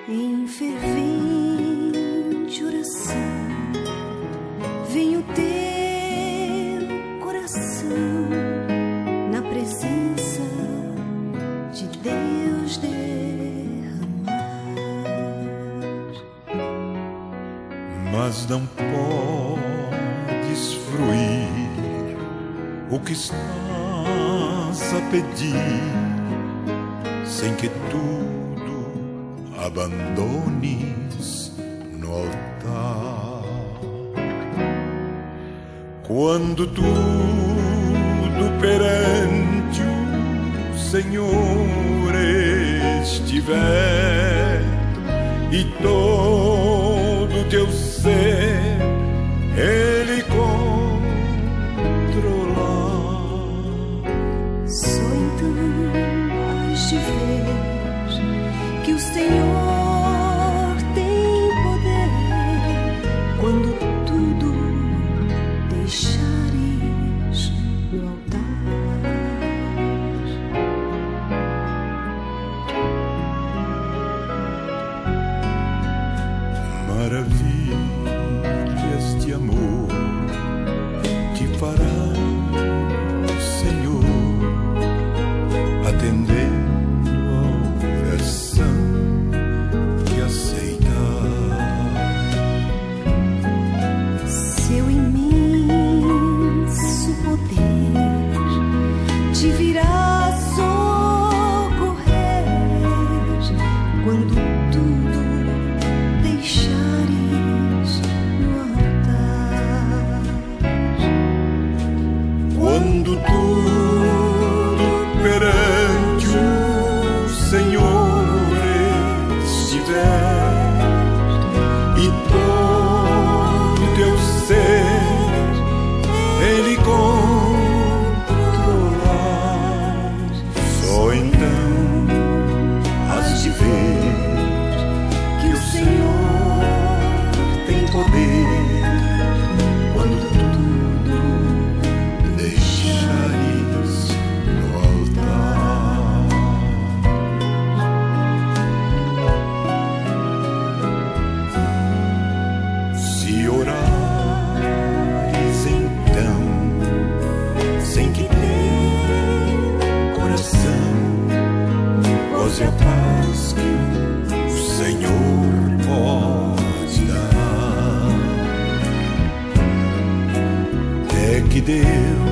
em fervente oração, vem o teu coração na presença de Deus derramar. Mas não podes fruir o que estás a pedir sem que tudo abandones no altar. Quando tudo perante o Senhor estiver e todo teu ser Ele controlar, só então has de ver que o Senhor tem poder quando tudo deixares no altar. Maravilhas de amor te fará o Senhor, atendendo a oração que aceitar. Seu imenso poder te virá socorrer quando tudo deixares no altar. Quando tudo perante o Senhor estiver e todo teu ser Ele controlar, só então has de ver que o Senhor tem poder quando tudo deixares no altar. Se orares então sem que ter coração, goze a paz que o Senhor pode dar. É que Deus